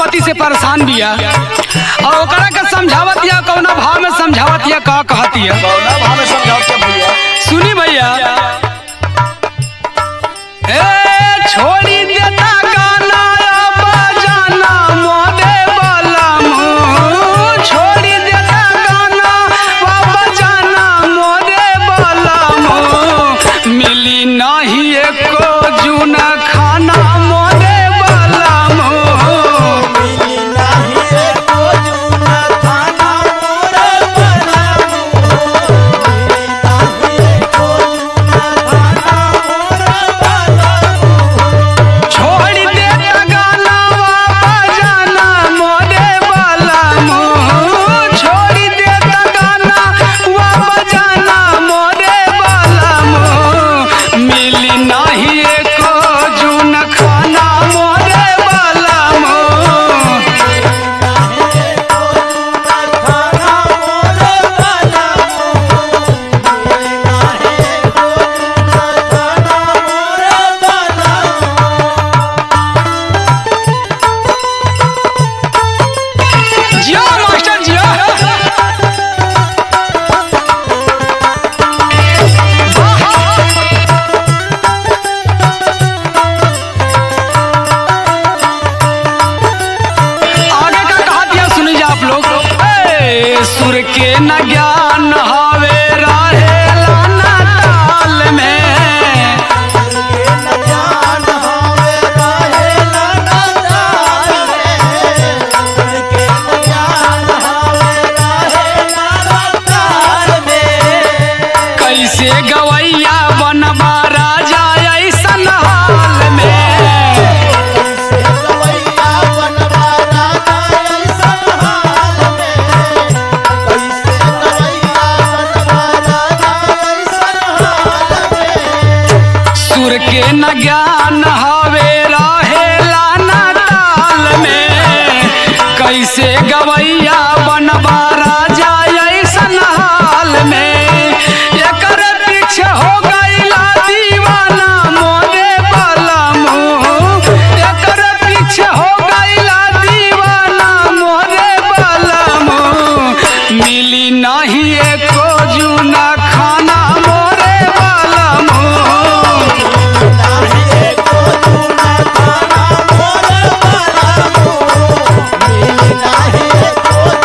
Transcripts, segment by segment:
पति से परेशान बिया और ओकरा के समझावत या कौना भाव में समझावत या का कहती है कौना भाव में समझाओ भैया? सुनी भैया। ए छोड़ी देता गाना बजाना मोरे बलमू, छोड़ी देता गाना बजाना मोरे बलमू, मिली नहीं एको जूना खाना मोरे बलमू, मिली नाही एको जूना खाना मोरे बलमू, मिली नाही एको जूना खाना मोरे बलमू। छोड़ी देता गाना बजाना मोरे बलमू, छोड़ी देता गाना बजाना मोरे बलमू, मिली नहीं एको जून खाना मोरे बलमू, जियो मास्टर जियो। आगे का कहा दिया सुनी जा आप लोग। ए, सुर के न ज्ञान हवे रहेला न ताल में, कैसे गवैया बनबा राजा ऐसन हाल में, सुर के न ज्ञान हवे रहेला न ताल में, कैसे गवैया बनबा राजा ऐसन हाल में, एकर पीछे हो गईला दीवाना मोरे बलमू, एकर पीछे हो गईला दीवाना मोरे बलमू, मिली नहीं एको जूना खाना मोरे बलमू, मिली नाही एको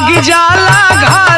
लाग जाला